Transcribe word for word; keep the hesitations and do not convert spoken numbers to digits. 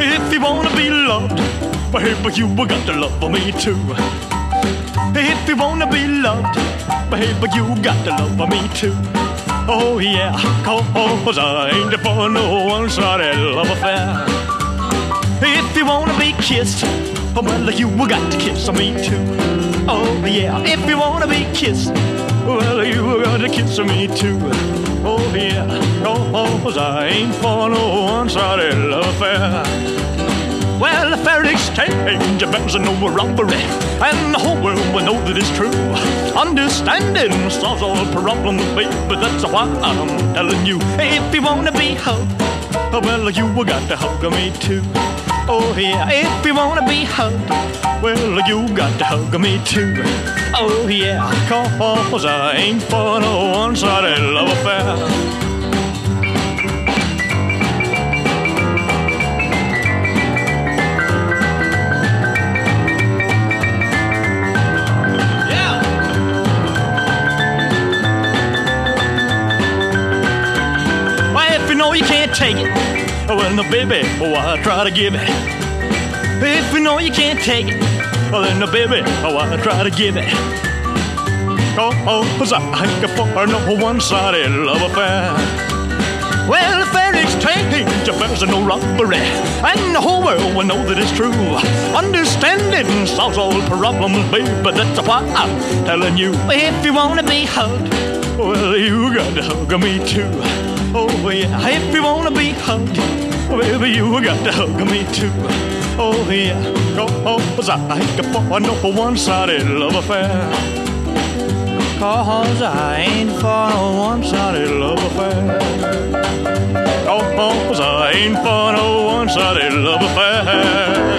If you wanna be loved, baby, you got to love me too. If you wanna be loved, baby, you got to love me too. Oh yeah, cause I ain't for no one-sided love affair. If you wanna be kissed, well, you got to kiss me too. Oh yeah, if you wanna be kissed, well, you got to kiss me too. Oh yeah, cause I ain't for no one-sided love affair. Well, a fair exchange bears no robbery, and the whole world will know that it's true. Understanding solves all problems, baby, that's why I'm telling you. If you wanna be hugged, well, you got to hug me too. Oh yeah, if you wanna be hugged, well, you got to hug me too. Oh yeah, cause I ain't for no one-sided love affair. You can't take it, well, no, baby, oh, I try to give it. If you know you can't take it, well, then, no, baby, oh, I try to give it. Cause I ain't for no one-sided love affair. Well, a fair exchange affairs are no robbery, and the whole world will know that it's true. Understanding solves all problems, baby, that's why I'm telling you. If you wanna be hugged, well, you got to hug me too. Oh yeah, if you wanna be hugged, baby, you got to hug me too. Oh yeah, cause I ain't for no one-sided love affair. Cause I ain't for no one-sided love affair. Cause I ain't for no one-sided love affair.